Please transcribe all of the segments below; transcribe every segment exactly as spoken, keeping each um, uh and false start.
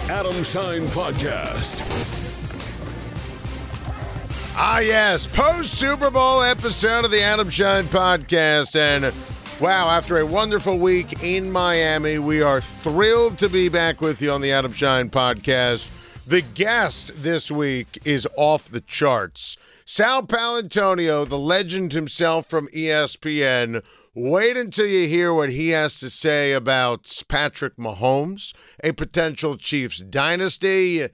Adam Shine Podcast. Ah, yes, post-Super Bowl episode of the Adam Shine Podcast. And, wow, after a wonderful week in Miami, we are thrilled to be back with you on the Adam Shine Podcast. The guest this week is off the charts. Sal Paolantonio, the legend himself from E S P N. Wait until you hear what he has to say about Patrick Mahomes, a potential Chiefs dynasty,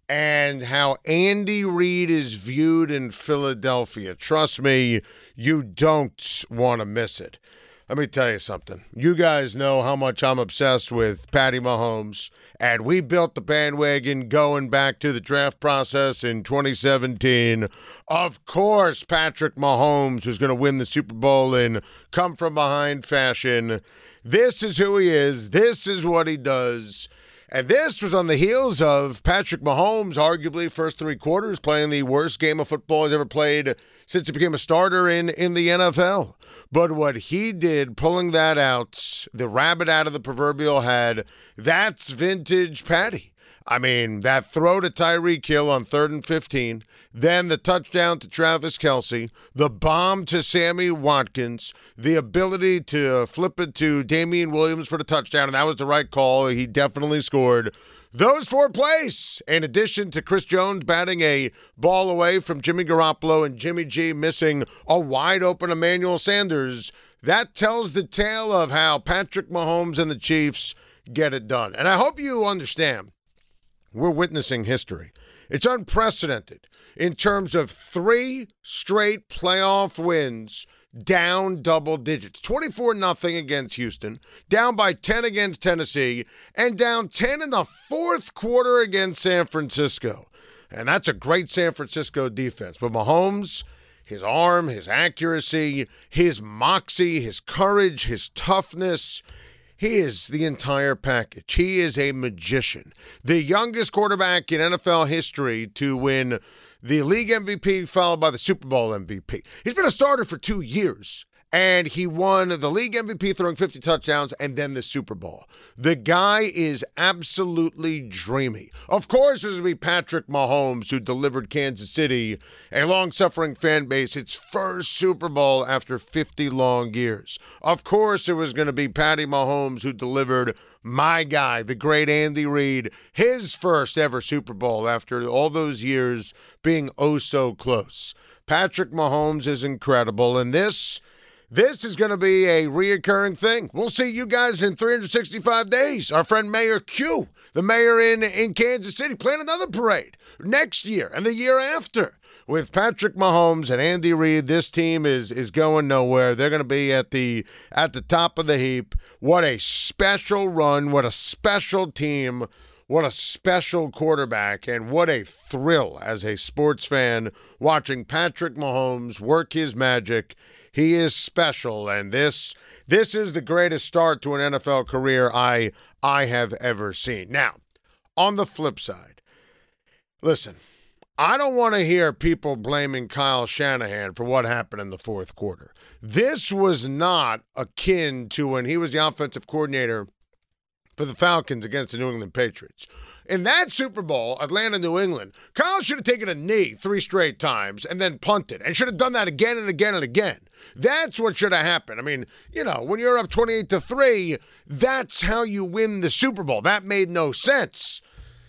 and how Andy Reid is viewed in Philadelphia. Trust me, you don't want to miss it. Let me tell you something. You guys know how much I'm obsessed with Patty Mahomes, and we built the bandwagon going back to the draft process in twenty seventeen. Of course, Patrick Mahomes was going to win the Super Bowl in come-from-behind fashion. This is who he is. This is what he does. And this was on the heels of Patrick Mahomes, arguably first three quarters, playing the worst game of football he's ever played since he became a starter in, in the N F L. But what he did, pulling that out, the rabbit out of the proverbial hat, that's vintage Patty. I mean, that throw to Tyreek Hill on third and fifteen, then the touchdown to Travis Kelce, the bomb to Sammy Watkins, the ability to flip it to Damian Williams for the touchdown, and that was the right call. He definitely scored. Those four plays, in addition to Chris Jones batting a ball away from Jimmy Garoppolo and Jimmy G missing a wide-open Emmanuel Sanders, that tells the tale of how Patrick Mahomes and the Chiefs get it done. And I hope you understand, we're witnessing history. It's unprecedented in terms of three straight playoff wins down double digits. twenty-four nothing against Houston, down by ten against Tennessee, and down ten in the fourth quarter against San Francisco. And that's a great San Francisco defense. But Mahomes, his arm, his accuracy, his moxie, his courage, his toughness, he is the entire package. He is a magician. The youngest quarterback in N F L history to win the league M V P followed by the Super Bowl M V P. He's been a starter for two years, and he won the league M V P throwing fifty touchdowns and then the Super Bowl. The guy is absolutely dreamy. Of course, this would be Patrick Mahomes, who delivered Kansas City, a long-suffering fan base, its first Super Bowl after fifty long years. Of course, it was going to be Patty Mahomes, who delivered my guy, the great Andy Reid, his first ever Super Bowl after all those years being oh so close. Patrick Mahomes is incredible, and this... This is going to be a reoccurring thing. We'll see you guys in three hundred sixty-five days. Our friend Mayor Q, the mayor in, in Kansas City, plan another parade next year and the year after. With Patrick Mahomes and Andy Reid, this team is is going nowhere. They're going to be at the at the top of the heap. What a special run. What a special team. What a special quarterback. And what a thrill as a sports fan watching Patrick Mahomes work his magic. He is special, and this this is the greatest start to an N F L career I I have ever seen. Now, on the flip side, listen, I don't want to hear people blaming Kyle Shanahan for what happened in the fourth quarter. This was not akin to when he was the offensive coordinator for the Falcons against the New England Patriots. In that Super Bowl, Atlanta-New England, Kyle should have taken a knee three straight times and then punted, and should have done that again and again and again. That's what should have happened. I mean, you know, when you're up twenty-eight to three, that's how you win the Super Bowl. That made no sense.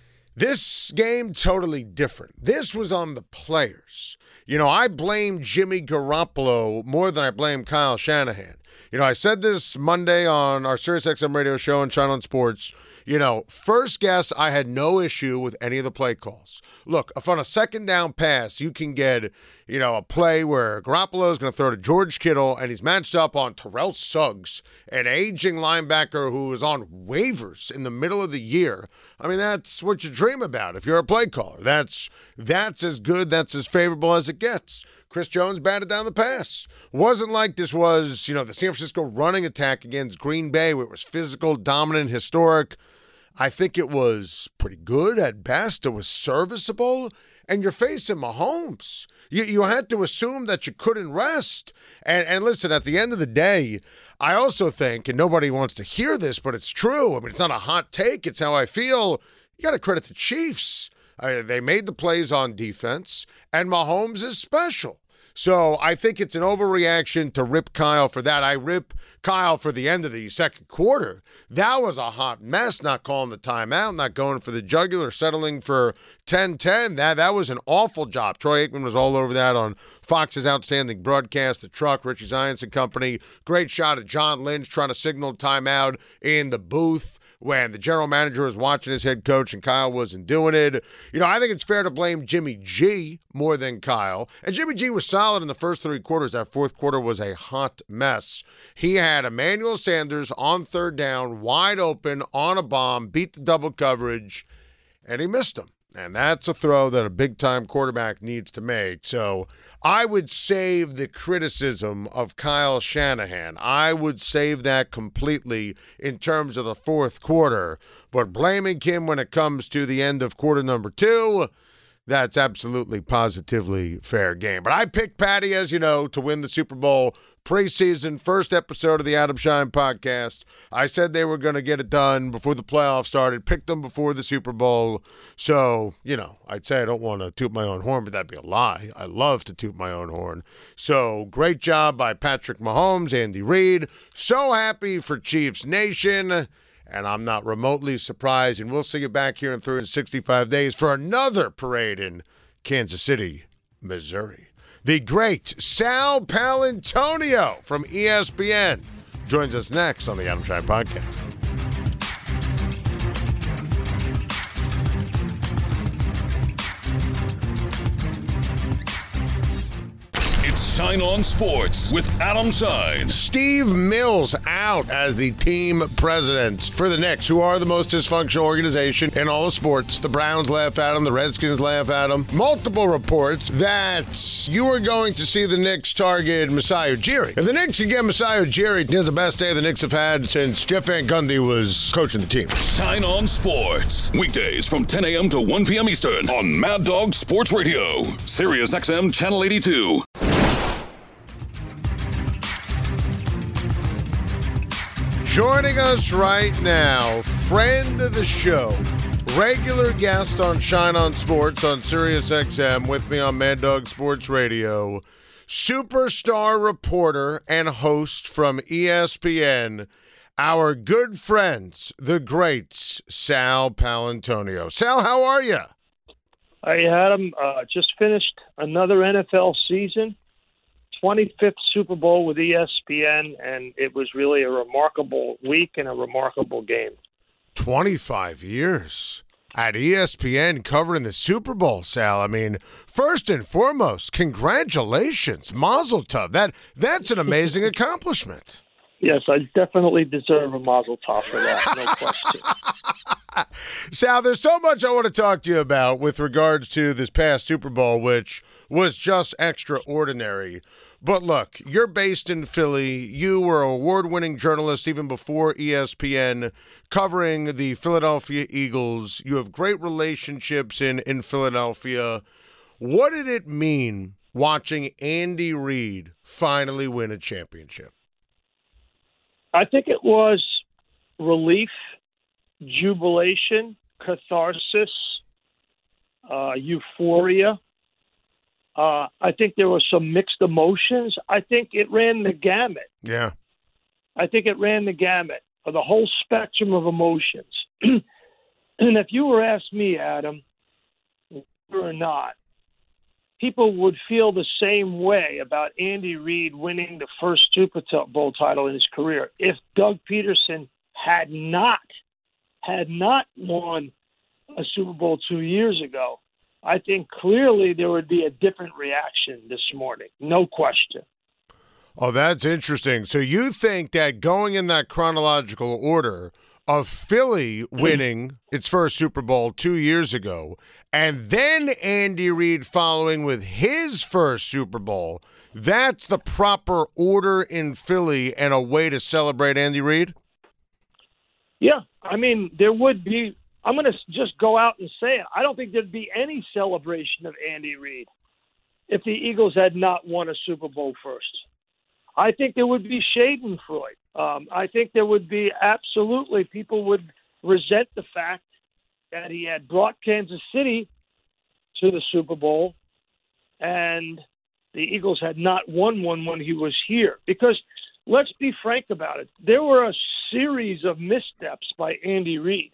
This game, totally different. This was on the players. You know, I blame Jimmy Garoppolo more than I blame Kyle Shanahan. You know, I said this Monday on our SiriusXM radio show and Shine On Sports. You know, first guess, I had no issue with any of the play calls. Look, if on a second down pass, you can get, you know, a play where Garoppolo is going to throw to George Kittle, and he's matched up on Terrell Suggs, an aging linebacker who is on waivers in the middle of the year. I mean, that's what you dream about if you're a play caller. That's that's as good, that's as favorable as it gets. Chris Jones batted down the pass. Wasn't like this was, you know, the San Francisco running attack against Green Bay where it was physical, dominant, historic. I think it was pretty good at best. It was serviceable. And you're facing Mahomes. You, you had to assume that you couldn't rest. And, and listen, at the end of the day, I also think, and nobody wants to hear this, but it's true. I mean, it's not a hot take. It's how I feel. you got to credit the Chiefs. Uh, they made the plays on defense, and Mahomes is special. So I think it's an overreaction to rip Kyle for that. I rip Kyle for the end of the second quarter. That was a hot mess, not calling the timeout, not going for the jugular, settling for ten ten. That, that was an awful job. Troy Aikman was all over that on Fox's outstanding broadcast, The Truck, Richie Zions and company. Great shot of John Lynch trying to signal timeout in the booth when the general manager was watching his head coach and Kyle wasn't doing it. You know, I think it's fair to blame Jimmy G more than Kyle. And Jimmy G was solid in the first three quarters. That fourth quarter was a hot mess. He had Emmanuel Sanders on third down, wide open, on a bomb, beat the double coverage, and he missed him. And that's a throw that a big-time quarterback needs to make. So I would save the criticism of Kyle Shanahan. I would save that completely in terms of the fourth quarter. But blaming him when it comes to the end of quarter number two, that's absolutely positively fair game. But I picked Patty, as you know, to win the Super Bowl preseason, first episode of the Adam Shine podcast. I said they were going to get it done before the playoffs started, picked them before the Super Bowl. So, you know, I'd say I don't want to toot my own horn, but that'd be a lie. I love to toot my own horn. So, great job by Patrick Mahomes, Andy Reid. So happy for Chiefs Nation. And I'm not remotely surprised. And we'll see you back here in three hundred sixty-five days for another parade in Kansas City, Missouri. The great Sal Paolantonio from E S P N joins us next on the Adam Shine Podcast. It's Shine On Sports with Adam Shine. Steve Mills out as the team president for the Knicks, who are the most dysfunctional organization in all of sports. The Browns laugh at him. The Redskins laugh at him. Multiple reports that you are going to see the Knicks target Masai Ujiri. If the Knicks can get Masai Ujiri, it's the best day the Knicks have had since Jeff Van Gundy was coaching the team. Shine On Sports. Weekdays from ten a.m. to one p.m. Eastern on Mad Dog Sports Radio. Sirius X M Channel eighty-two. Joining us right now, friend of the show, regular guest on Shine On Sports on Sirius X M, with me on Mad Dog Sports Radio, superstar reporter and host from E S P N, our good friends, the greats, Sal Paolantonio. Sal, how are you? I had him uh, just finished another N F L season. twenty-fifth Super Bowl with E S P N, and it was really a remarkable week and a remarkable game. twenty-five years at E S P N covering the Super Bowl, Sal. I mean, first and foremost, congratulations. Mazel tov. That, that's an amazing accomplishment. Yes, I definitely deserve a mazel tov for that, no question. Sal, there's so much I want to talk to you about with regards to this past Super Bowl, which was just extraordinary. But look, you're based in Philly. You were an award-winning journalist even before E S P N, covering the Philadelphia Eagles. You have great relationships in, in Philadelphia. What did it mean watching Andy Reid finally win a championship? I think it was relief, jubilation, catharsis, uh, euphoria. Uh, I think there were some mixed emotions. I think it ran the gamut. Yeah. I think it ran the gamut of the whole spectrum of emotions. And if you were asked me, Adam, whether or not people would feel the same way about Andy Reid winning the first Super Bowl title in his career if Doug Peterson had not, had not won a Super Bowl two years ago, I think clearly there would be a different reaction this morning. No question. Oh, that's interesting. So you think that going in that chronological order of Philly winning its first Super Bowl two years ago and then Andy Reid following with his first Super Bowl, that's the proper order in Philly and a way to celebrate Andy Reid? Yeah. I mean, there would be. I'm going to just go out and say it. I don't think there'd be any celebration of Andy Reid if the Eagles had not won a Super Bowl first. I think there would be schadenfreude. Um, I think there would be absolutely people would resent the fact that he had brought Kansas City to the Super Bowl, and the Eagles had not won one when he was here. Because let's be frank about it, there were a series of missteps by Andy Reid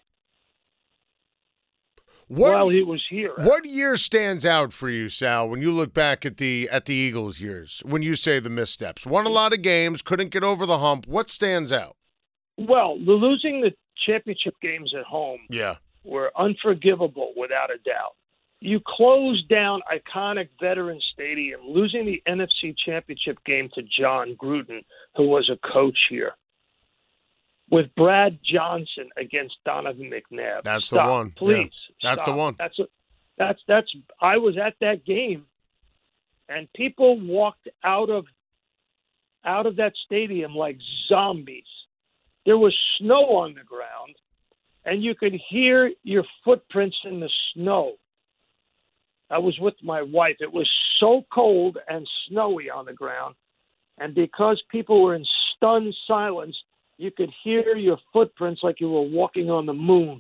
what, while he was here. What year stands out for you, Sal, when you look back at the at the Eagles years, when you say the missteps? Won a lot of games, couldn't get over the hump. What stands out? Well, the losing the championship games at home yeah. were unforgivable without a doubt. You closed down iconic Veterans Stadium, losing the N F C Championship game to John Gruden, who was a coach here, with Brad Johnson against Donovan McNabb. That's Stop, the one. please. Yeah. That's stop. the one. That's a, that's that's. I was at that game, and people walked out of out of that stadium like zombies. There was snow on the ground, and you could hear your footprints in the snow. I was with my wife. It was so cold and snowy on the ground, and because people were in stunned silence, you could hear your footprints like you were walking on the moon.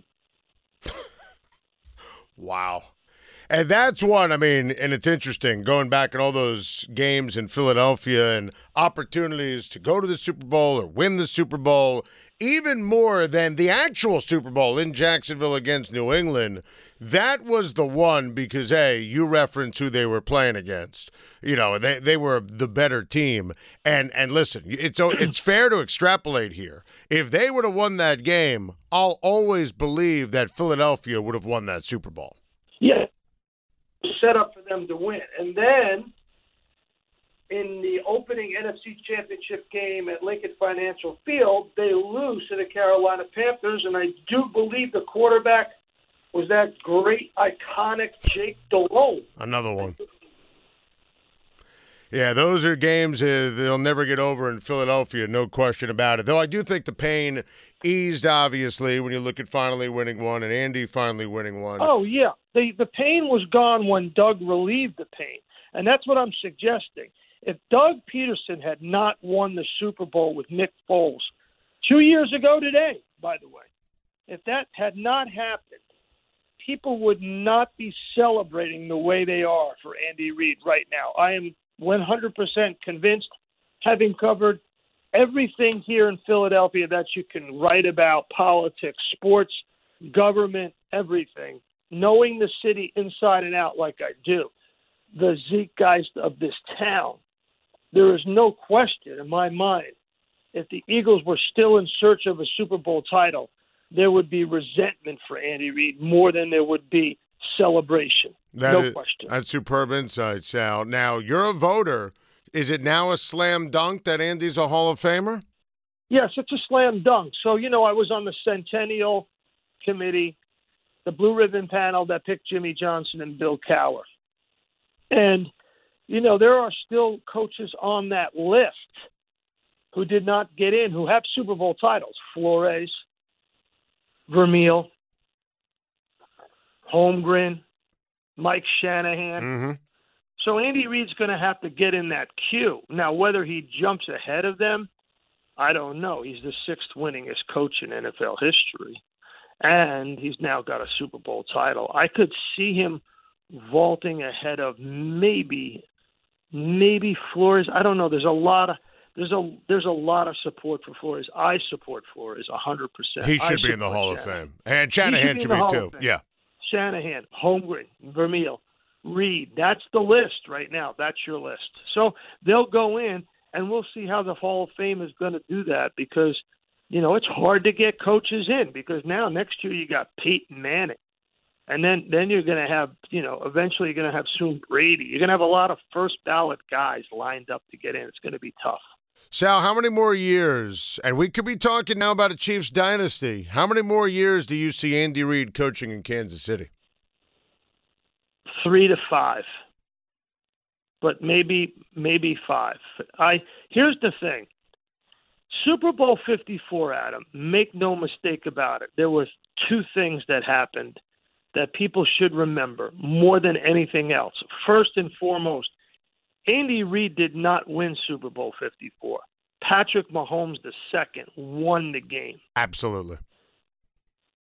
Wow. And that's one, I mean, and it's interesting, going back in all those games in Philadelphia and opportunities to go to the Super Bowl or win the Super Bowl, even more than the actual Super Bowl in Jacksonville against New England. That was the one because, hey, you reference who they were playing against. You know, they they were the better team. And and listen, it's it's fair to extrapolate here. If they would have won that game, I'll always believe that Philadelphia would have won that Super Bowl. Yeah, set up for them to win. And then in the opening N F C Championship game at Lincoln Financial Field, they lose to the Carolina Panthers, and I do believe the quarterback was that great, iconic Jake Delhomme. Another one. Yeah, those are games uh, they'll never get over in Philadelphia, no question about it. Though I do think the pain eased, obviously, when you look at finally winning one and Andy finally winning one. Oh, yeah. The, the pain was gone when Doug relieved the pain, and that's what I'm suggesting. If Doug Peterson had not won the Super Bowl with Nick Foles two years ago today, by the way, if that had not happened, people would not be celebrating the way they are for Andy Reid right now. I am one hundred percent convinced, having covered everything here in Philadelphia that you can write about, politics, sports, government, everything, knowing the city inside and out like I do, the zeitgeist of this town, there is no question in my mind, if the Eagles were still in search of a Super Bowl title, there would be resentment for Andy Reid more than there would be celebration. That no is, question. That's superb insight, Sal. Now, you're a voter. Is it now a slam dunk that Andy's a Hall of Famer? Yes, it's a slam dunk. So, you know, I was on the Centennial Committee, the Blue Ribbon panel that picked Jimmy Johnson and Bill Cowher. And, you know, there are still coaches on that list who did not get in, who have Super Bowl titles. Flores, Vermeil, Holmgren, Mike Shanahan. Mm-hmm. So Andy Reid's going to have to get in that queue. Now, whether he jumps ahead of them, I don't know. He's the sixth winningest coach in N F L history, and he's now got a Super Bowl title. I could see him vaulting ahead of maybe, maybe Flores. I don't know. There's a lot of there's a there's a lot of support for Flores. I support Flores a hundred percent. He should be in the Hall Shanahan. of Fame, and Shanahan should should be, be, be too. Yeah. Shanahan, Holmgren, Vermeil, Reid. That's the list right now. That's your list. So they'll go in, and we'll see how the Hall of Fame is going to do that because, you know, it's hard to get coaches in because now next year you got Peyton Manning. And then, then you're going to have, you know, eventually you're going to have soon Brady. You're going to have a lot of first ballot guys lined up to get in. It's going to be tough. Sal, how many more years, and we could be talking now about a Chiefs dynasty, how many more years do you see Andy Reid coaching in Kansas City? Three to five, but maybe maybe five. I Here's the thing. Super Bowl fifty-four, Adam, make no mistake about it. There were two things that happened that people should remember more than anything else. First and foremost, Andy Reid did not win Super Bowl fifty-four. Patrick Mahomes the second won the game. Absolutely.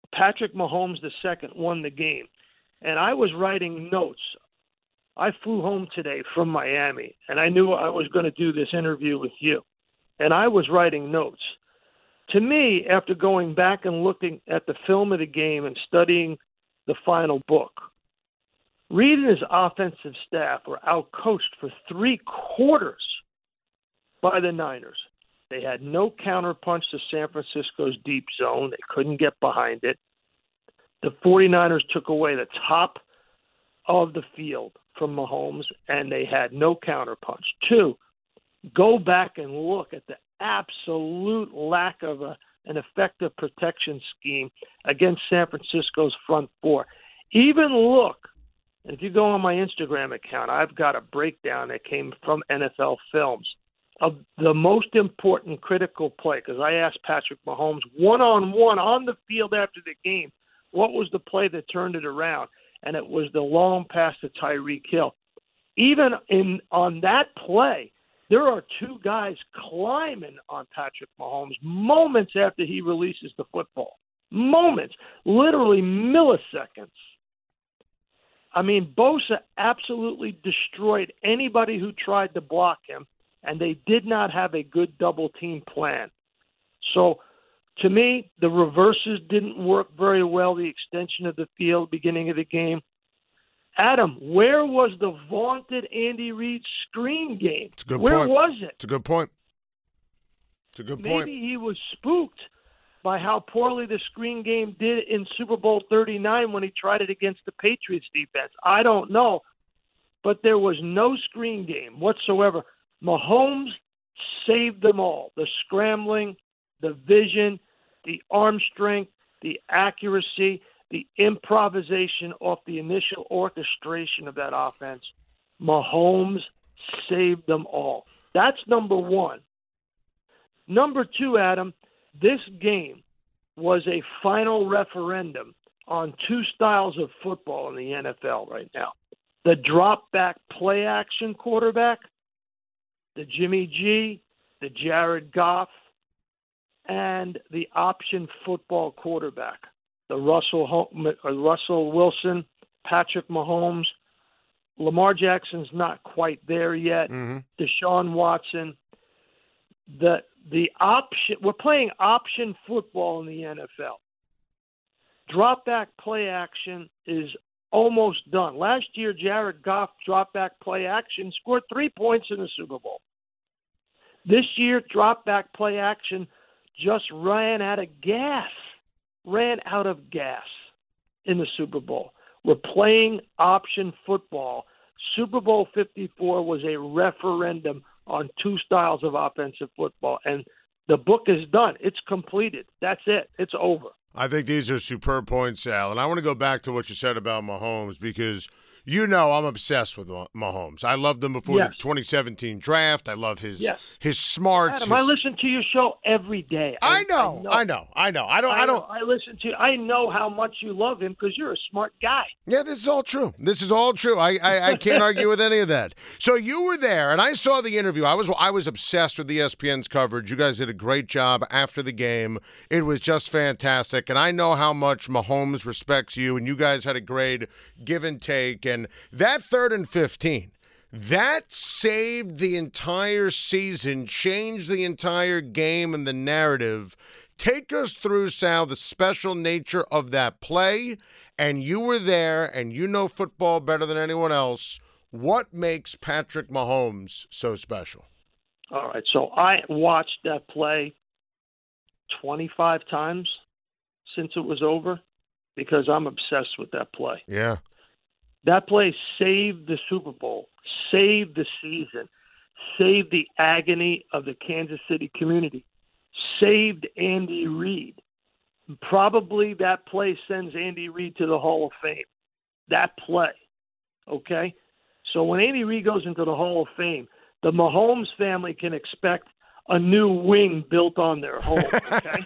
Patrick Mahomes the second won the game. And I was writing notes. I flew home today from Miami, and I knew I was going to do this interview with you. And I was writing notes. To me, after going back and looking at the film of the game and studying the final book, Reid and his offensive staff were outcoached for three quarters by the Niners. They had no counterpunch to San Francisco's deep zone. They couldn't get behind it. The 49ers took away the top of the field from Mahomes, and they had no counterpunch. Two, go back and look at the absolute lack of a, an effective protection scheme against San Francisco's front four. Even look, and if you go on my Instagram account, I've got a breakdown that came from N F L Films of the most important critical play, because I asked Patrick Mahomes one-on-one on the field after the game, what was the play that turned it around? And it was the long pass to Tyreek Hill. Even in on that play, there are two guys climbing on Patrick Mahomes moments after he releases the football. Moments, literally milliseconds. I mean, Bosa absolutely destroyed anybody who tried to block him, and they did not have a good double-team plan. So, to me, the reverses didn't work very well, the extension of the field, beginning of the game. Adam, where was the vaunted Andy Reid screen game? It's a good where point. was it? It's a good point. It's a good Maybe point. Maybe he was spooked by how poorly the screen game did in Super Bowl thirty-nine when he tried it against the Patriots defense. I don't know. But there was no screen game whatsoever. Mahomes saved them all. The scrambling, the vision, the arm strength, the accuracy, the improvisation off the initial orchestration of that offense. Mahomes saved them all. That's number one. Number two, Adam, this game was a final referendum on two styles of football in the N F L right now. The drop-back play-action quarterback, the Jimmy G, the Jared Goff, and the option football quarterback, the Russell Russell Wilson, Patrick Mahomes. Lamar Jackson's not quite there yet. Mm-hmm. Deshaun Watson. The the option we're playing option football in the N F L. Drop back play action is almost done. Last year, Jared Goff drop back play action scored three points in the Super Bowl. This year, drop back play action just ran out of gas, ran out of gas in the Super Bowl. We're playing option football. Super Bowl fifty-four was a referendum on two styles of offensive football, and the book is done. It's completed. That's it. It's over. I think these are superb points, Sal, and I want to go back to what you said about Mahomes because you know I'm obsessed with Mahomes. I loved him before yes. the twenty seventeen draft. I love his yes. his smarts. Adam, his... I listen to your show every day. I, I, know, I know, I know, I know. I don't. I, I don't. know, I listen to. I know how much you love him because you're a smart guy. Yeah, this is all true. This is all true. I, I, I can't argue with any of that. So you were there, and I saw the interview. I was I was obsessed with E S P N's coverage. You guys did a great job after the game. It was just fantastic, and I know how much Mahomes respects you, and you guys had a great give and take, and that third and fifteen, that saved the entire season, changed the entire game and the narrative. Take us through, Sal, the special nature of that play, and you were there, and you know football better than anyone else. What makes Patrick Mahomes so special? All right, so I watched that play twenty-five times since it was over because I'm obsessed with that play. Yeah. That play saved the Super Bowl, saved the season, saved the agony of the Kansas City community, saved Andy Reid. Probably that play sends Andy Reid to the Hall of Fame. That play, okay? So when Andy Reid goes into the Hall of Fame, the Mahomes family can expect a new wing built on their home, okay?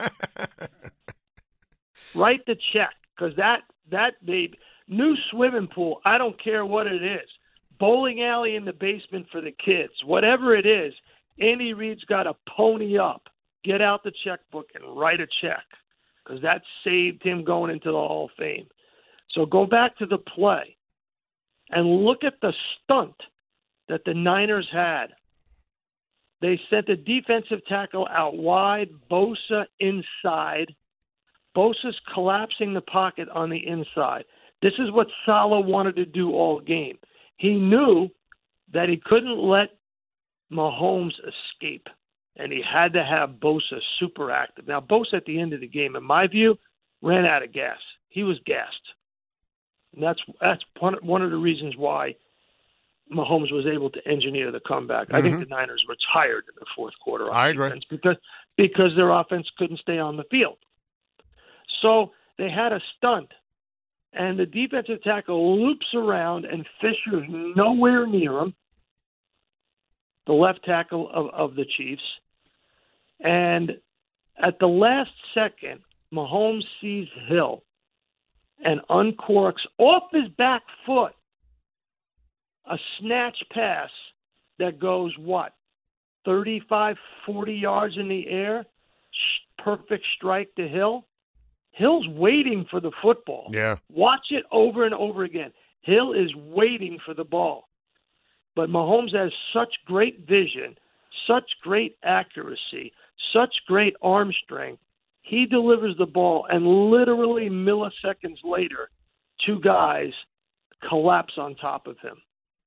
Write the check, because that, that baby – new swimming pool, I don't care what it is. Bowling alley in the basement for the kids. Whatever it is, Andy Reid's got to pony up, get out the checkbook, and write a check. because that saved him going into the Hall of Fame. So go back to the play and look at the stunt that the Niners had. They sent a defensive tackle out wide, Bosa inside. Bosa's collapsing the pocket on the inside. This is what Saleh wanted to do all game. He knew that he couldn't let Mahomes escape, and he had to have Bosa super active. Now, Bosa at the end of the game, in my view, ran out of gas. He was gassed. And that's that's one, one of the reasons why Mahomes was able to engineer the comeback. Mm-hmm. I think the Niners were tired in the fourth quarter on I agree. defense because, because their offense couldn't stay on the field. So they had a stunt, and the defensive tackle loops around, and Fisher's nowhere near him, the left tackle of, of the Chiefs. And at the last second, Mahomes sees Hill and uncorks off his back foot a snatch pass that goes, what, thirty-five, forty yards in the air? Perfect strike to Hill. Hill's waiting for the football. Yeah. Watch it over and over again. Hill is waiting for the ball. But Mahomes has such great vision, such great accuracy, such great arm strength. He delivers the ball, and literally milliseconds later, two guys collapse on top of him.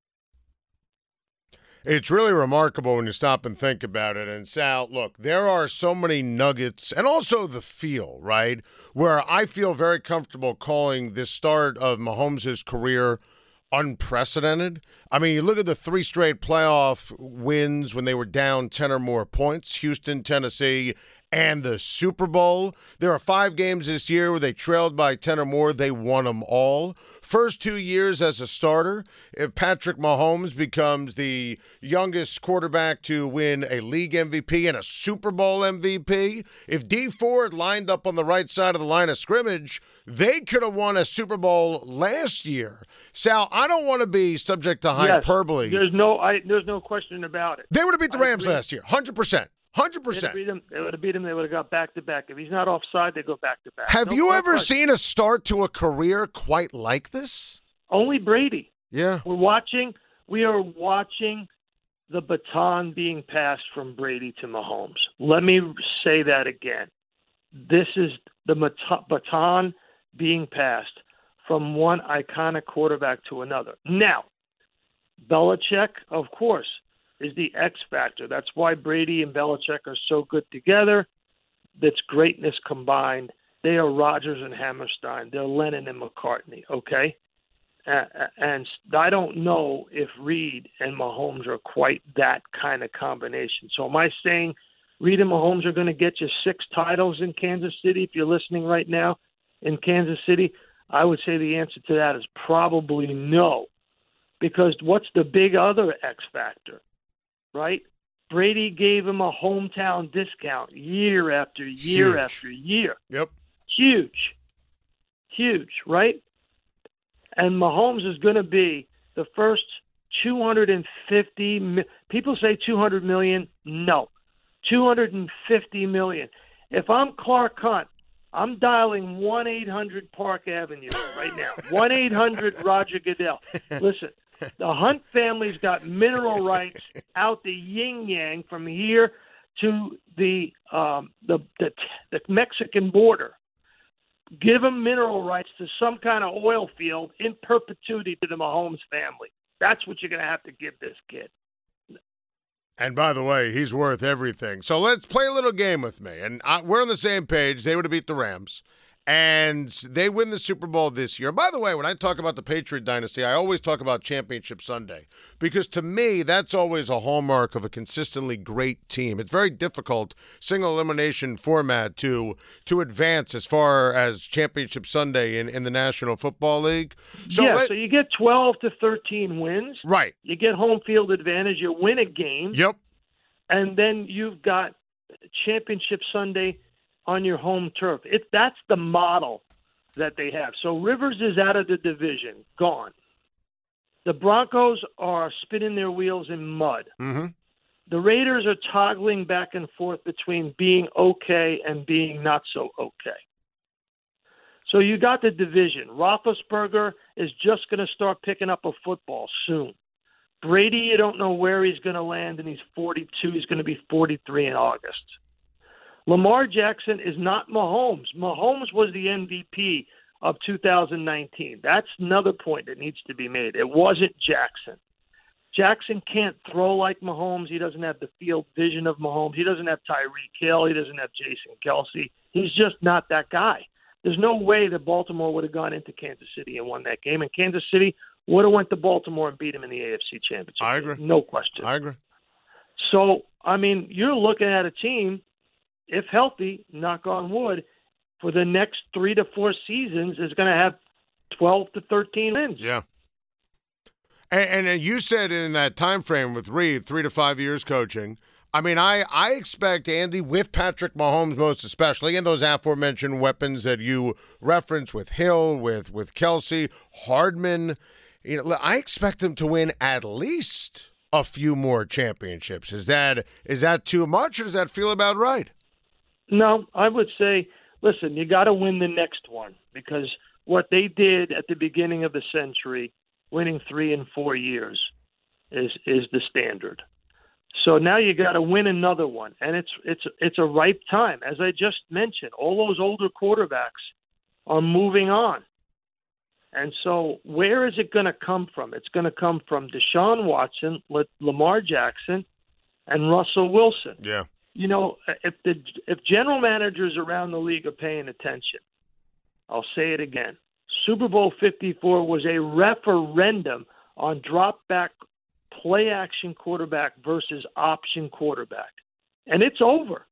It's really remarkable when you stop and think about it. And, Sal, look, there are so many nuggets, and also the feel, right, where I feel very comfortable calling this start of Mahomes' career unprecedented. I mean, you look at the three straight playoff wins when they were down ten or more points, Houston, Tennessee, and the Super Bowl. There are five games this year where they trailed by ten or more. They won them all. First two years as a starter, if Patrick Mahomes becomes the youngest quarterback to win a league M V P and a Super Bowl M V P. If Dee Ford lined up on the right side of the line of scrimmage, they could have won a Super Bowl last year. Sal, I don't want to be subject to hyperbole. Yes, there's no, I, there's no question about it. They would have beat the Rams last year, one hundred percent. one hundred percent. They would have beat him. They would have beat him. They would have got back-to-back. If he's not offside, they go back-to-back. Have no you ever question. seen a start to a career quite like this? Only Brady. Yeah. We're watching. We are watching the baton being passed from Brady to Mahomes. Let me say that again. This is the baton being passed from one iconic quarterback to another. Now, Belichick, of course, is the X factor. That's why Brady and Belichick are so good together. That's greatness combined. They are Rodgers and Hammerstein. They're Lennon and McCartney, okay? Uh, and I don't know if Reed and Mahomes are quite that kind of combination. So am I saying Reed and Mahomes are going to get you six titles in Kansas City? If you're listening right now in Kansas City, I would say the answer to that is probably no. Because what's the big other X factor? Right? Brady gave him a hometown discount year after year Huge. after year. Yep. Huge. Huge, right? And Mahomes is going to be the first two hundred fifty – people say two hundred million. No. two hundred fifty million. If I'm Clark Hunt, I'm dialing one eight hundred Park Avenue right now. one eight hundred Roger Goodell. Listen. The Hunt family's got mineral rights out the yin-yang from here to the, um, the the the Mexican border. Give them mineral rights to some kind of oil field in perpetuity to the Mahomes family. That's what you're going to have to give this kid. And by the way, he's worth everything. So let's play a little game with me. And I, we're on the same page. They would have beat the Rams. And they win the Super Bowl this year. By the way, when I talk about the Patriot dynasty, I always talk about Championship Sunday. Because to me, that's always a hallmark of a consistently great team. It's very difficult, single elimination format, to to advance as far as Championship Sunday in, in the National Football League. So yeah, let, so you get twelve to thirteen wins. Right. You get home field advantage. You win a game. Yep. And then you've got Championship Sunday on your home turf. It that's the model that they have. So Rivers is out of the division, gone. The Broncos are spinning their wheels in mud. Mm-hmm. The Raiders are toggling back and forth between being okay and being not so okay. So you got the division. Roethlisberger is just going to start picking up a football soon. Brady, you don't know where he's going to land, and he's forty-two. He's going to be forty-three in August. Lamar Jackson is not Mahomes. Mahomes was the M V P of two thousand nineteen. That's another point that needs to be made. It wasn't Jackson. Jackson can't throw like Mahomes. He doesn't have the field vision of Mahomes. He doesn't have Tyreek Hill. He doesn't have Jason Kelsey. He's just not that guy. There's no way that Baltimore would have gone into Kansas City and won that game, and Kansas City would have went to Baltimore and beat him in the A F C Championship. I agree. No question. I agree. So, I mean, you're looking at a team, if healthy, knock on wood, for the next three to four seasons is going to have twelve to thirteen wins. Yeah. And, and you said in that time frame with Reid, three to five years coaching, I mean, I, I expect Andy, with Patrick Mahomes most especially, and those aforementioned weapons that you referenced with Hill, with with Kelsey, Hardman, you know, I expect them to win at least a few more championships. Is that is that too much, or does that feel about right? No, I would say, listen, you got to win the next one, because what they did at the beginning of the century, winning three and four years, is is the standard. So now you got to win another one, and it's it's it's a ripe time. As I just mentioned, all those older quarterbacks are moving on, and so where is it going to come from? It's going to come from Deshaun Watson, Lamar Jackson, and Russell Wilson. Yeah. You know, if the if general managers around the league are paying attention, I'll say it again. Super Bowl fifty-four was a referendum on drop back play action quarterback versus option quarterback. And it's over.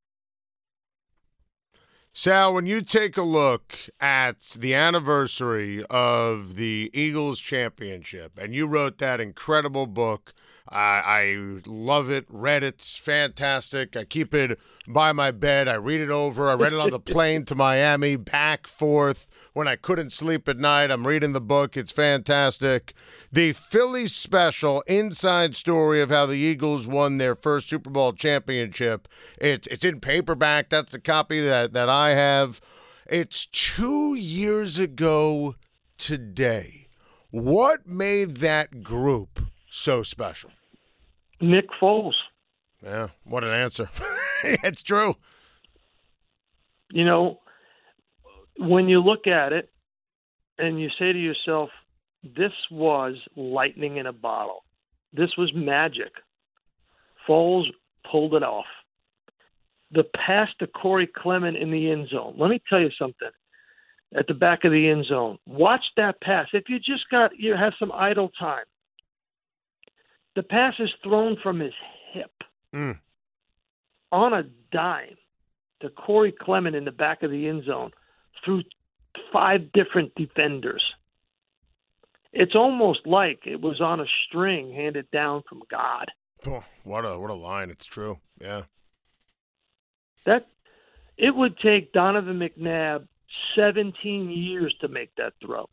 Sal, when you take a look at the anniversary of the Eagles championship, and you wrote that incredible book, I, I love it, read it, it's fantastic. I keep it by my bed. I read it over. I read it on the plane to Miami, back, forth. When I couldn't sleep at night, I'm reading the book. It's fantastic. The Philly special, inside story of how the Eagles won their first Super Bowl championship. It's it's in paperback. That's the copy that, that I have. It's two years ago today. What made that group so special? Nick Foles. Yeah, what an answer. It's true. You know, when you look at it and you say to yourself, this was lightning in a bottle. This was magic. Foles pulled it off. The pass to Corey Clement in the end zone. Let me tell you something. At the back of the end zone, watch that pass. If you just got, you have some idle time. The pass is thrown from his hip mm. on a dime to Corey Clement in the back of the end zone through five different defenders. It's almost like it was on a string handed down from God. Oh, what a what a line. It's true. Yeah. That it would take Donovan McNabb seventeen years to make that throw.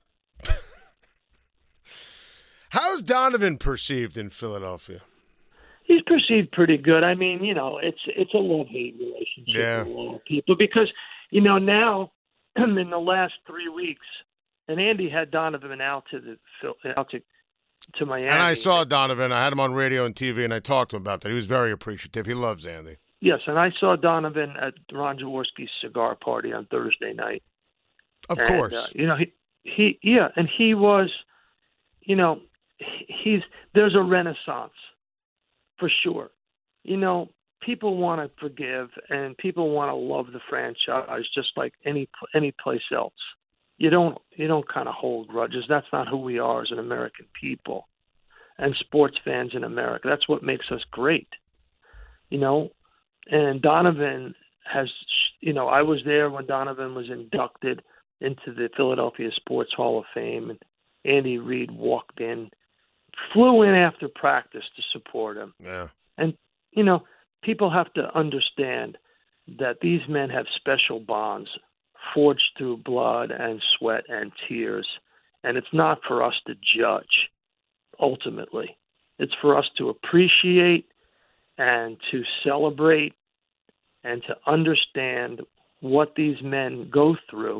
How's Donovan perceived in Philadelphia? He's perceived pretty good. I mean, you know, it's it's a love-hate relationship yeah. with a lot of people because, you know, now in the last three weeks, and Andy had Donovan out to the out to to Miami. And I saw Donovan. I had him on radio and T V, and I talked to him about that. He was very appreciative. He loves Andy. Yes, and I saw Donovan at Ron Jaworski's cigar party on Thursday night. Of and, course. Uh, you know, he, he, yeah, and he was, you know, he's, there's a renaissance for sure. You know, people want to forgive and people want to love the franchise just like any, any place else. You don't, you don't kind of hold grudges. That's not who we are as an American people and sports fans in America. That's what makes us great, you know? And Donovan has, you know, I was there when Donovan was inducted into the Philadelphia Sports Hall of Fame, and Andy Reid walked in, flew in after practice to support him. Yeah. And, you know, people have to understand that these men have special bonds forged through blood and sweat and tears. And it's not for us to judge, ultimately. It's for us to appreciate and to celebrate and to understand what these men go through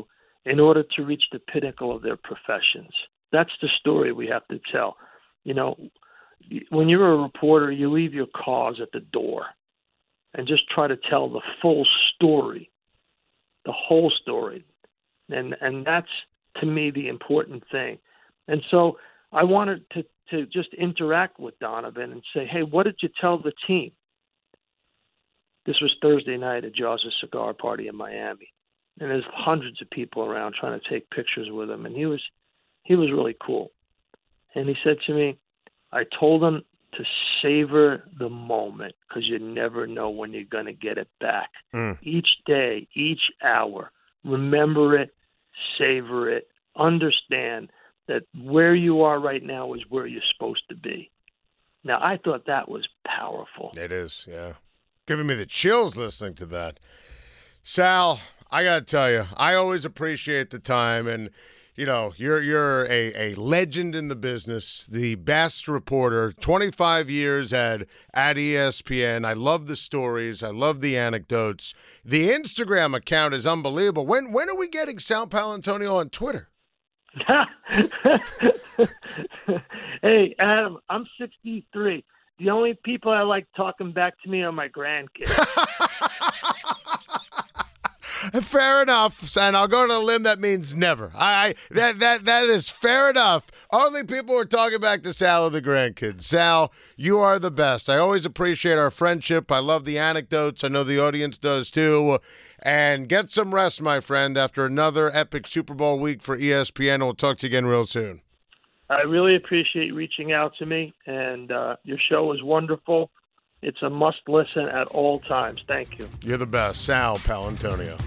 in order to reach the pinnacle of their professions. That's the story we have to tell. You know, when you're a reporter, you leave your cause at the door and just try to tell the full story, the whole story. And and that's, to me, the important thing. And so I wanted to, to just interact with Donovan and say, hey, what did you tell the team? This was Thursday night at Jaws' cigar party in Miami. And there's hundreds of people around trying to take pictures with him. And he was he was really cool. And he said to me, I told him to savor the moment because you never know when you're going to get it back. Mm. Each day, each hour, remember it, savor it, understand that where you are right now is where you're supposed to be. Now, I thought that was powerful. It is, yeah. Giving me the chills listening to that. Sal, I got to tell you, I always appreciate the time, and you know, you're you're a, a legend in the business, the best reporter, twenty-five years at, at E S P N. I love the stories. I love the anecdotes. The Instagram account is unbelievable. When when are we getting Sal Paolantonio on Twitter? Hey, Adam, I'm sixty-three. The only people I like talking back to me are my grandkids. Fair enough, and I'll go on a limb that means never. I, I that that that is fair enough. Only people who are talking back to Sal are the grandkids. Sal, you are the best. I always appreciate our friendship. I love the anecdotes. I know the audience does too. And get some rest, my friend, after another epic Super Bowl week for E S P N. We'll talk to you again real soon. I really appreciate you reaching out to me, and uh, your show is wonderful. It's a must listen at all times. Thank you. You're the best. Sal Paolantonio.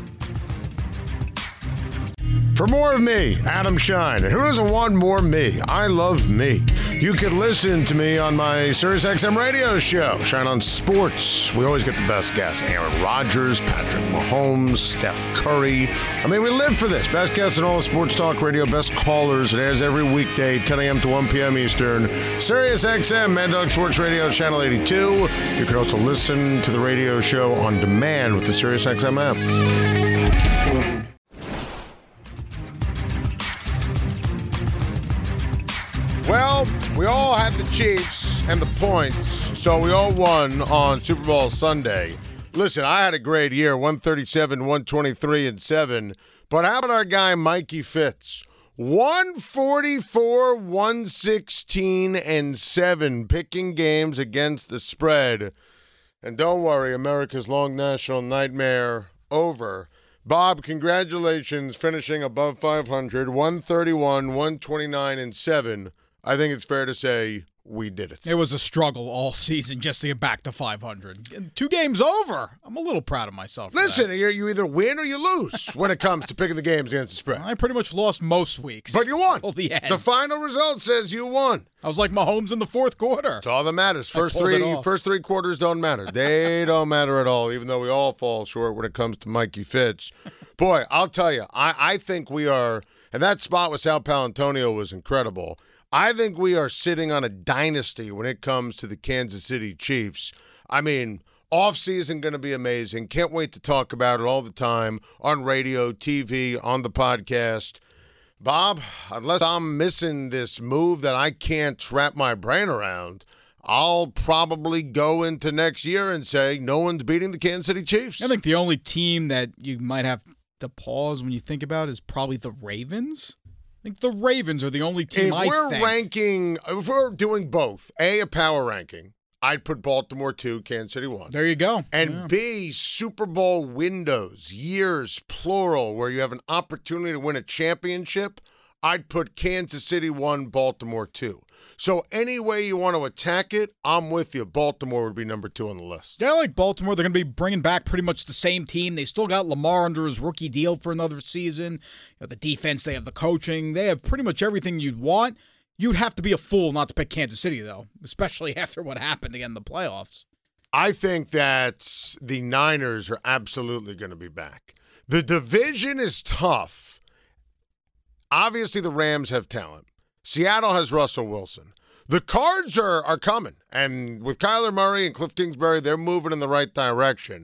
For more of me, Adam Shine, and who doesn't want more me? I love me. You can listen to me on my SiriusXM radio show, Shine on Sports. We always get the best guests. Aaron Rodgers, Patrick Mahomes, Steph Curry. I mean, we live for this. Best guests in all of sports talk radio, best callers. It airs every weekday, ten a.m. to one p.m. Eastern. SiriusXM, Mad Dog Sports Radio, Channel eighty-two. You can also listen to the radio show on demand with the SiriusXM app. Well, we all had the Chiefs and the points, so we all won on Super Bowl Sunday. Listen, I had a great year, one thirty-seven, one twenty-three, and seven. But how about our guy Mikey Fitz? one forty-four, one sixteen, and seven, picking games against the spread. And don't worry, America's long national nightmare over. Bob, congratulations, finishing above five hundred, one thirty-one, one twenty-nine, and seven. I think it's fair to say we did it. It was a struggle all season just to get back to five hundred. Two games over. I'm a little proud of myself. Listen, you you either win or you lose when it comes to picking the games against the spread. I pretty much lost most weeks. But you won. Until the end. The final result says you won. I was like Mahomes in the fourth quarter. That's all that matters. First three, first three quarters don't matter. They don't matter at all, even though we all fall short when it comes to Mikey Fitz. Boy, I'll tell you, I, I think we are, and that spot with Sal Paolantonio was incredible. I think we are sitting on a dynasty when it comes to the Kansas City Chiefs. I mean, offseason going to be amazing. Can't wait to talk about it all the time on radio, T V, on the podcast. Bob, unless I'm missing this move that I can't wrap my brain around, I'll probably go into next year and say no one's beating the Kansas City Chiefs. I think the only team that you might have to pause when you think about is probably the Ravens. I think the Ravens are the only team if I we're think. ranking, if we're doing both, A, a power ranking, I'd put Baltimore two, Kansas City one. There you go. And yeah. B, Super Bowl windows, years, plural, where you have an opportunity to win a championship, I'd put Kansas City one, Baltimore two. So any way you want to attack it, I'm with you. Baltimore would be number two on the list. Yeah, I like Baltimore. They're going to be bringing back pretty much the same team. They still got Lamar under his rookie deal for another season. You know, the defense, they have the coaching. They have pretty much everything you'd want. You'd have to be a fool not to pick Kansas City, though, especially after what happened again in the playoffs. I think that the Niners are absolutely going to be back. The division is tough. Obviously, the Rams have talent. Seattle has Russell Wilson. The Cards are, are coming, and with Kyler Murray and Cliff Kingsbury, they're moving in the right direction.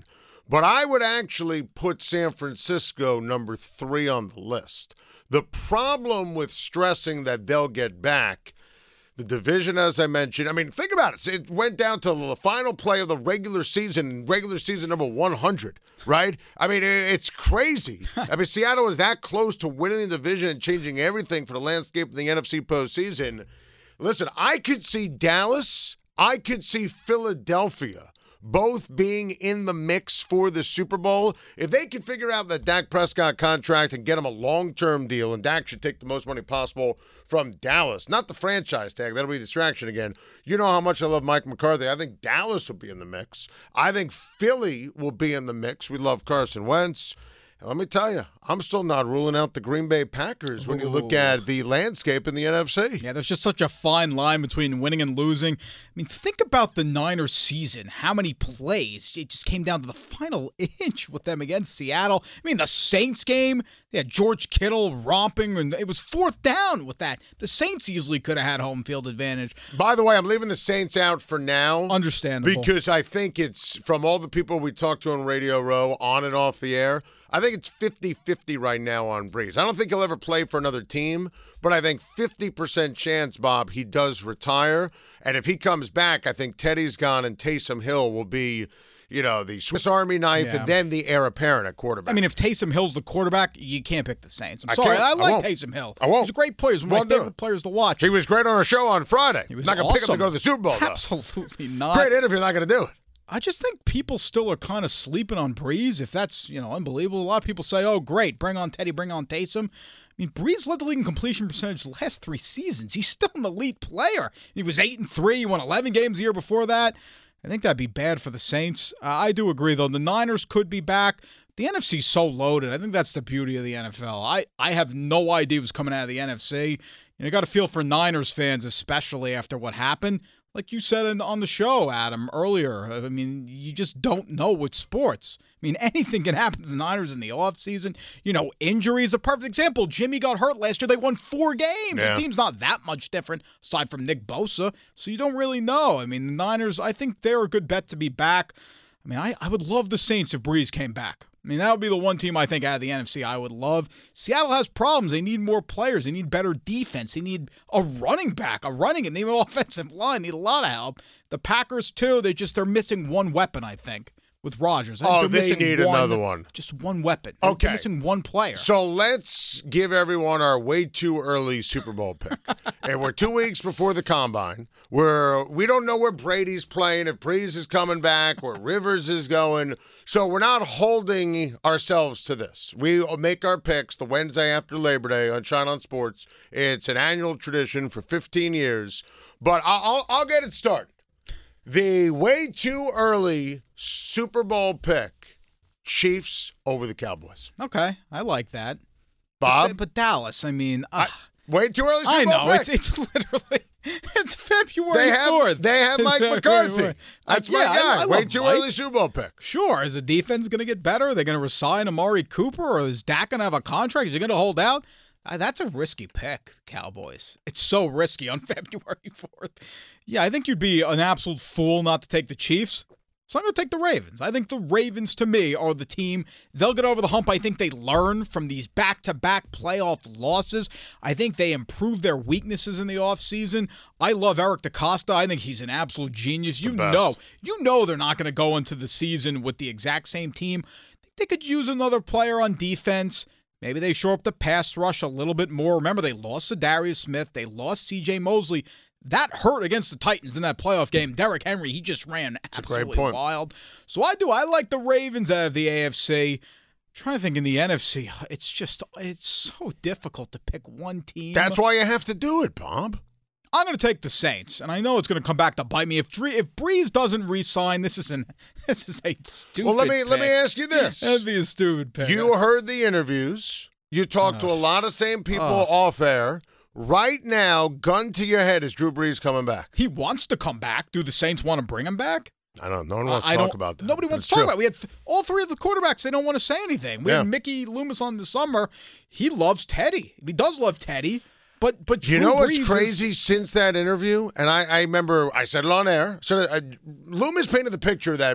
But I would actually put San Francisco number three on the list. The problem with stressing that they'll get back, the division, as I mentioned, I mean, think about it. It went down to the final play of the regular season, regular season number one hundred, right? I mean, it's crazy. I mean, Seattle is that close to winning the division and changing everything for the landscape of the N F C postseason. Listen, I could see Dallas, I could see Philadelphia both being in the mix for the Super Bowl. If they can figure out that Dak Prescott contract and get him a long-term deal, and Dak should take the most money possible from Dallas, not the franchise tag, that'll be a distraction again. You know how much I love Mike McCarthy. I think Dallas will be in the mix. I think Philly will be in the mix. We love Carson Wentz. And let me tell you, I'm still not ruling out the Green Bay Packers when you look at the landscape in the N F C. Yeah, there's just such a fine line between winning and losing. I mean, think about the Niners season. How many plays? It just came down to the final inch with them against Seattle. I mean, the Saints game, they had George Kittle romping, and it was fourth down with that. The Saints easily could have had home field advantage. By the way, I'm leaving the Saints out for now. Understandable. Because I think it's, from all the people we talked to on Radio Row, on and off the air, I think it's fifty-fifty right now on Breeze. I don't think he'll ever play for another team, but I think fifty percent chance, Bob, he does retire. And if he comes back, I think Teddy's gone and Taysom Hill will be, you know, the Swiss Army knife Yeah. and then the heir apparent at quarterback. I mean, if Taysom Hill's the quarterback, you can't pick the Saints. I'm I sorry. can't. I I like won't. Taysom Hill. I won't. He's a great player. He's one of Won't my do favorite it. players to watch. He was great on our show on Friday. He was not going to pick him awesome. to go to the Super Bowl, though. Absolutely not. Great interview, not going to do it. I just think people still are kind of sleeping on Breeze. If that's, you know, unbelievable. A lot of people say, oh, great, bring on Teddy, bring on Taysom. I mean, Breeze led the league in completion percentage the last three seasons. He's still an elite player. He was eight and three. He won eleven games a year before that. I think that'd be bad for the Saints. Uh, I do agree, though. The Niners could be back. The N F C's so loaded. I think that's the beauty of the N F L. I, I have no idea what's coming out of the N F C. You know, you got to feel for Niners fans, especially after what happened. Like you said in, on the show, Adam, earlier, I mean, you just don't know with sports. I mean, anything can happen to the Niners in the offseason. You know, injuries, a perfect example. Jimmy got hurt last year. They won four games. Yeah. The team's not that much different, aside from Nick Bosa, so you don't really know. I mean, the Niners, I think they're a good bet to be back. I mean, I, I would love the Saints if Breeze came back. I mean, that would be the one team I think out of the N F C I would love. Seattle has problems. They need more players. They need better defense. They need a running back, a running and even offensive line. They need a lot of help. The Packers, too, they just, they're missing one weapon, I think, with Rodgers. I think Oh, they're they missing need one, another one. Just one weapon. They're, Okay. they're missing one player. So let's give everyone our way too early Super Bowl pick. And we're two weeks before the Combine. We're, we don't know where Brady's playing, if Breeze is coming back, where Rivers is going. So we're not holding ourselves to this. We make our picks the Wednesday after Labor Day on Shine on Sports. It's an annual tradition for fifteen years. But I'll, I'll, I'll get it started. The way too early Super Bowl pick, Chiefs over the Cowboys. Okay, I like that. Bob? But, but Dallas, I mean, uh, Way too early Super I Bowl know. pick. It's, it's literally, it's February They have, fourth. they have It's Mike February McCarthy. fourth. That's Uh, my yeah, I- guy. I Way love too Mike. early Super Bowl pick. Sure. Is the defense going to get better? Are they going to resign Amari Cooper? Or is Dak going to have a contract? Is he going to hold out? Uh, that's a risky pick, Cowboys. It's so risky on February fourth. Yeah, I think you'd be an absolute fool not to take the Chiefs. So I'm going to take the Ravens. I think the Ravens, to me, are the team. They'll get over the hump. I think they learn from these back-to-back playoff losses. I think they improve their weaknesses in the offseason. I love Eric DeCosta. I think he's an absolute genius. You best. know, you know they're not going to go into the season with the exact same team. I think they could use another player on defense. Maybe they shore up the pass rush a little bit more. Remember, they lost to Darius Smith. They lost C J Mosley. That hurt against the Titans in that playoff game. Derrick Henry, he just ran absolutely point. wild. So I do. I like the Ravens out of the A F C. I'm trying to think in the N F C. It's just, it's so difficult to pick one team. That's why you have to do it, Bob. I'm going to take the Saints, and I know it's going to come back to bite me. If Dre- if Breeze doesn't re-sign, this is an this is a stupid. Well, let me let me pick. ask you this. That'd be a stupid pick. You heard the interviews. You talked to a lot of same people Ugh. off air. Right now, gun to your head, is Drew Brees coming back? He wants to come back. Do the Saints want to bring him back? I don't know. No one wants I to don't, talk about that. Nobody but wants it's to talk true. about it. We had th- all three of the quarterbacks. They don't want to say anything. We Yeah. had Mickey Loomis on the summer. He loves Teddy. He does love Teddy. But but You Drew know what's Brees crazy is- since that interview? And I, I remember I said it on air. So uh, Loomis painted the picture that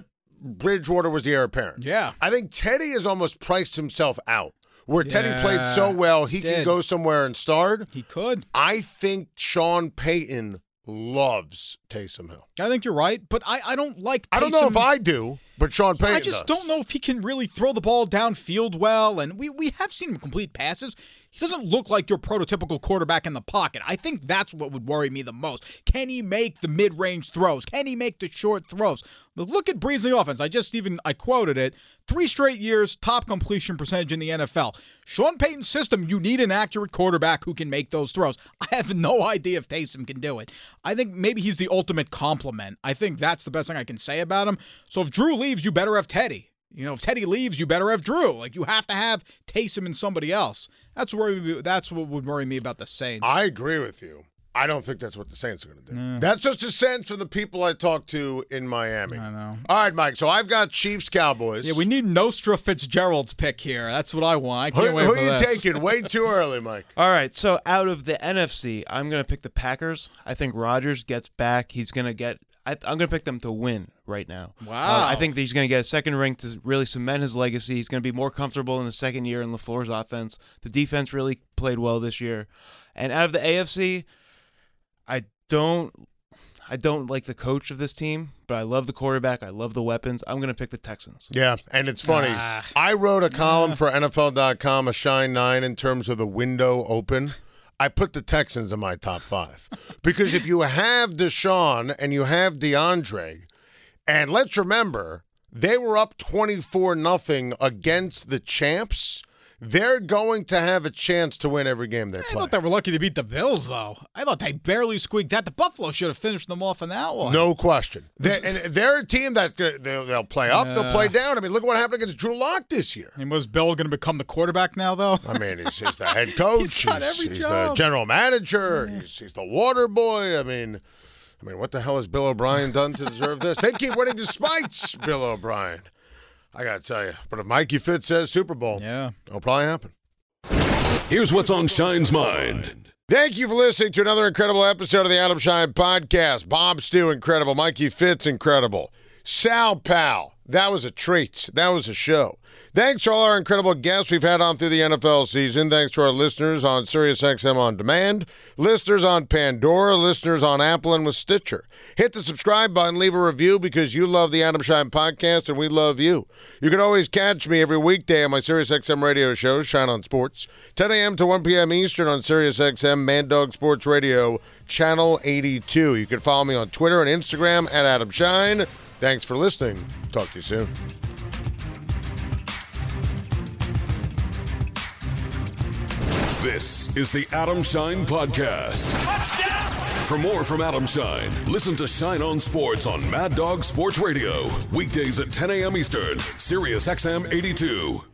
Bridgewater was the heir apparent. Yeah. I think Teddy has almost priced himself out. Where Teddy Yeah, played so well, he did. can go somewhere and start. He could. I think Sean Payton loves Taysom Hill. I think you're right, but I, I don't like Taysom. I don't know if I do, but Sean Payton I just does. don't know if he can really throw the ball downfield well, and we, we have seen him complete passes. He doesn't look like your prototypical quarterback in the pocket. I think that's what would worry me the most. Can he make the mid-range throws? Can he make the short throws? But look at Brees in the offense. I just even, I quoted it. Three straight years, top completion percentage in the N F L. Sean Payton's system, you need an accurate quarterback who can make those throws. I have no idea if Taysom can do it. I think maybe he's the ultimate complement. I think that's the best thing I can say about him. So if Drew leaves, you better have Teddy. You know, if Teddy leaves, you better have Drew. Like, you have to have Taysom and somebody else. That's where that's what would worry me about the Saints. I agree with you. I don't think that's what the Saints are going to do. Mm. That's just a sense from the people I talked to in Miami. I know. All right, Mike. So I've got Chiefs Cowboys. Yeah, we need Nostra Fitzgerald's pick here. That's what I want. I can't who, wait who for are you this. taking? Way too early, Mike. All right. So out of the N F C, I'm going to pick the Packers. I think Rodgers gets back. He's going to get. I, I'm going to pick them to win right now. Wow. Uh, I think that he's going to get a second ring to really cement his legacy. He's going to be more comfortable in the second year in LaFleur's offense. The defense really played well this year. And out of the A F C, I don't I don't like the coach of this team, but I love the quarterback. I love the weapons. I'm going to pick the Texans. Yeah, and it's funny. Ah. I wrote a column ah. for N F L dot com, a Shine nine, in terms of the window open. I put the Texans in my top five. Because if you have Deshaun and you have DeAndre, and let's remember, they were up twenty-four nothing against the champs. They're going to have a chance to win every game they I play. I thought they were lucky to beat the Bills, though. I thought they barely squeaked that. The Buffalo should have finished them off in that one. No question. They're, and they're a team that they'll, they'll play up, uh, they'll play down. I mean, look what happened against Drew Lock this year. And was Bill going to become the quarterback now, though? I mean, he's, he's the head coach. he's got he's, every he's job. the general manager. Yeah. He's, he's the water boy. I mean, I mean, what the hell has Bill O'Brien done to deserve this? They keep winning despite Bill O'Brien. I got to tell you. But if Mikey Fitz says Super Bowl, yeah, it'll probably happen. Here's what's on Shine's mind. Thank you for listening to another incredible episode of the Adam Shine Podcast. Bob Stew, incredible. Mikey Fitz, incredible. Sal Pal, that was a treat. That was a show. Thanks to all our incredible guests we've had on through the N F L season. Thanks to our listeners on SiriusXM On Demand, listeners on Pandora, listeners on Apple and with Stitcher. Hit the subscribe button, leave a review because you love the Adam Shine Podcast and we love you. You can always catch me every weekday on my SiriusXM radio show, Shine on Sports, ten a.m. to one p.m. Eastern on SiriusXM Mad Dog Sports Radio, Channel eighty-two. You can follow me on Twitter and Instagram at Adam Shine. Thanks for listening. Talk to you soon. This is the Adam Shine Podcast. Touchdown! For more from Adam Shine, listen to Shine on Sports on Mad Dog Sports Radio. Weekdays at ten a.m. Eastern, SiriusXM eighty-two.